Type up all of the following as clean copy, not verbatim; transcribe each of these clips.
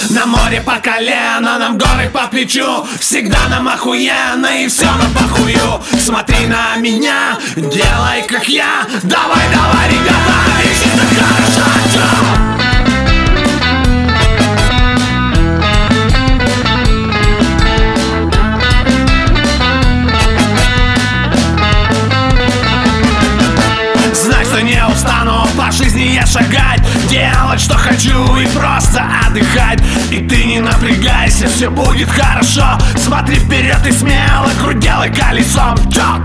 На море по колено, нам горы по плечу. Всегда нам охуенно и все нам похую. Смотри на меня, делай как я. Давай, давай, ребята, ведь это хорошо. Не устану по жизни я шагать, делать что хочу и просто отдыхать. И ты не напрягайся, все будет хорошо. Смотри вперед и смело круть, делай колесом. Чё?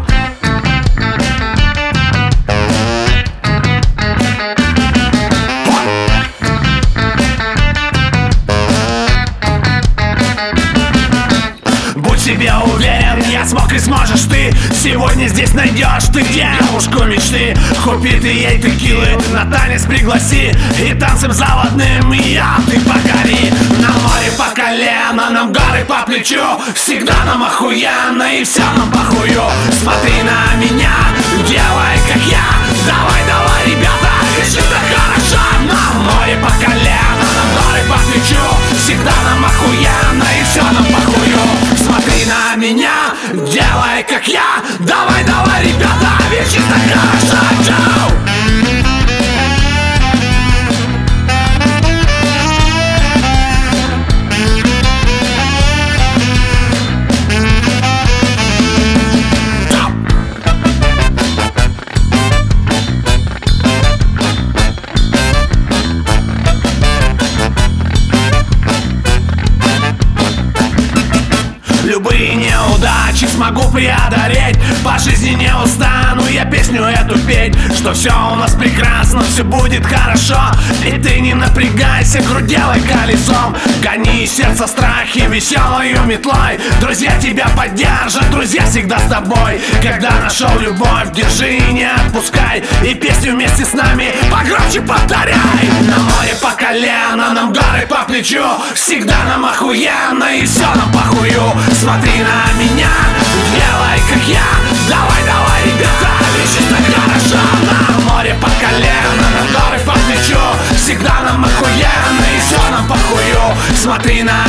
Будь себе уверен, я смог и сможешь ты. Сегодня здесь найдешь ты девушку мечты. Купи ты ей текилы, на танец пригласи. И танцем заводным я ты покори. На море по колено, нам горы по плечу. Всегда нам охуенно и все нам похую. Смотри на меня, делай как я. Давай, давай, ребята, ведь это хорошо. На море по колено, нам горы по плечу. Всегда нам охуенно и все нам похую. Смотри на меня, делай как я. Давай, давай, ребята, ведь это хорошо. Чау! Любые неудачи смогу преодолеть. По жизни не устану я песню эту петь. Что все у нас прекрасно, все будет хорошо. И ты не напрягайся, грудь делай колесом. Гони сердце страхи веселою метлой. Друзья тебя поддержат, друзья всегда с тобой. Когда нашел любовь, держи и не отпускай. И песню вместе с нами погромче повторяй. На море по колено, нам горы по плечу. Всегда нам охуенно и все нам похую. Смотри на меня, делай как я. Давай, давай, ребята, ведь это хорошо. На море по колено, на горы по плечу. Всегда нам охуенно и все нам похую. Смотри на